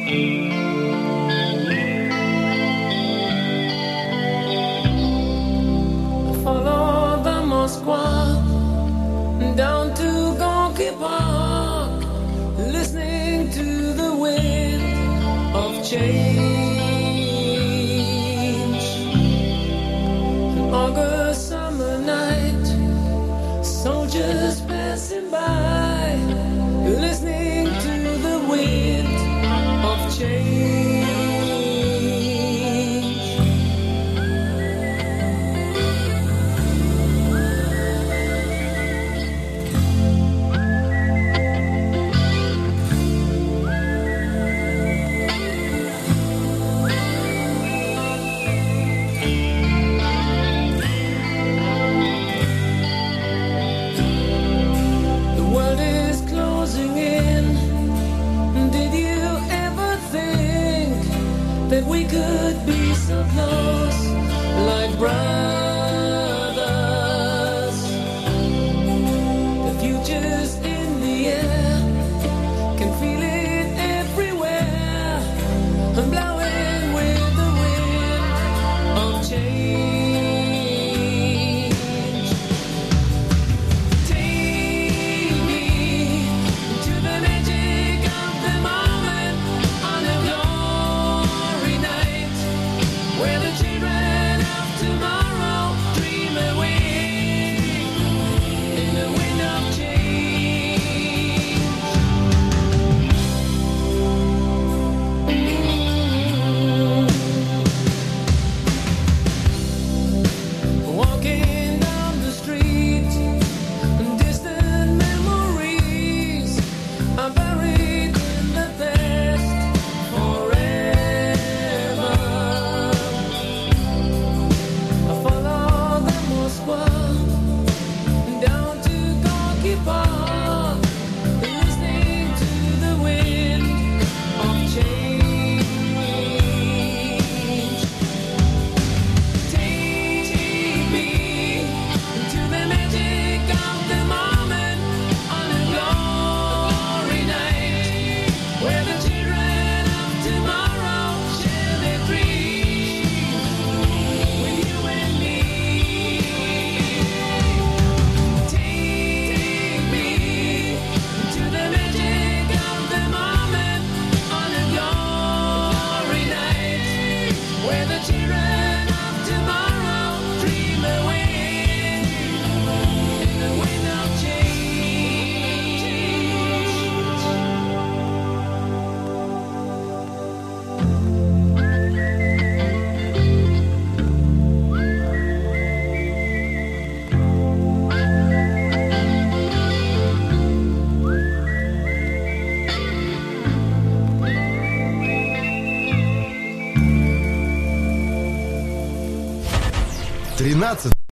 Follow the Moskva down to Gorky Park, listening to the wind of change. An August summer night, soldiers passing by, listening to the wind of change. That we could be so close, like brothers. The future's in the air, can feel it everywhere. I'm blowing with the wind of change. Take me to the magic of the moment on a glory night, where the children of tomorrow dream away in the wind of change. Walking down the street, distant memories are buried in the past forever. I follow the Moskva down to Gorky Park, listening to the wind of change. Take me to the magic of the moment on a glory night, where the children of tomorrow share their dreams with you and me. Take me to the magic of the moment on a glory night, where the children of tomorrow dream away in the wind of change. Тринадцать.